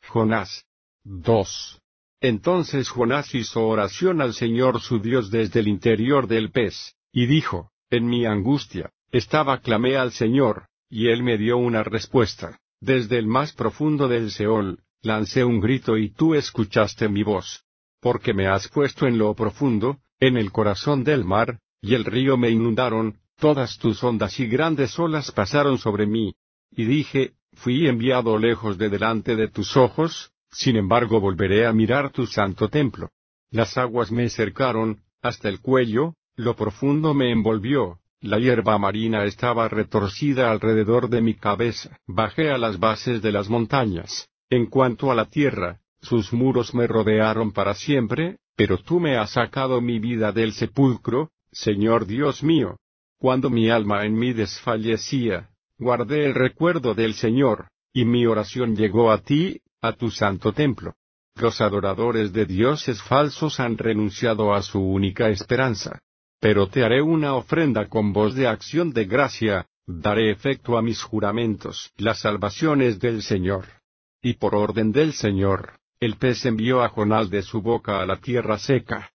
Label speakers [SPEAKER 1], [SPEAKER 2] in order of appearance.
[SPEAKER 1] Jonás 2. Entonces Jonás hizo oración al Señor su Dios desde el interior del pez, y dijo: En mi angustia, clamé al Señor, y Él me dio una respuesta. Desde el más profundo del Seol, lancé un grito y tú escuchaste mi voz. Porque me has puesto en lo profundo, en el corazón del mar, y el río me inundaron, todas tus ondas y grandes olas pasaron sobre mí. Y dije: fui enviado lejos de delante de tus ojos, sin embargo volveré a mirar tu santo templo. Las aguas me cercaron, hasta el cuello, lo profundo me envolvió, la hierba marina estaba retorcida alrededor de mi cabeza. Bajé a las bases de las montañas. En cuanto a la tierra, sus muros me rodearon para siempre, pero tú me has sacado mi vida del sepulcro, Señor Dios mío. Cuando mi alma en mí desfallecía, guardé el recuerdo del Señor, y mi oración llegó a ti, a tu santo templo. Los adoradores de dioses falsos han renunciado a su única esperanza. Pero te haré una ofrenda con voz de acción de gracia, daré efecto a mis juramentos. La salvación es del Señor. Y por orden del Señor, el pez envió a Jonás de su boca a la tierra seca.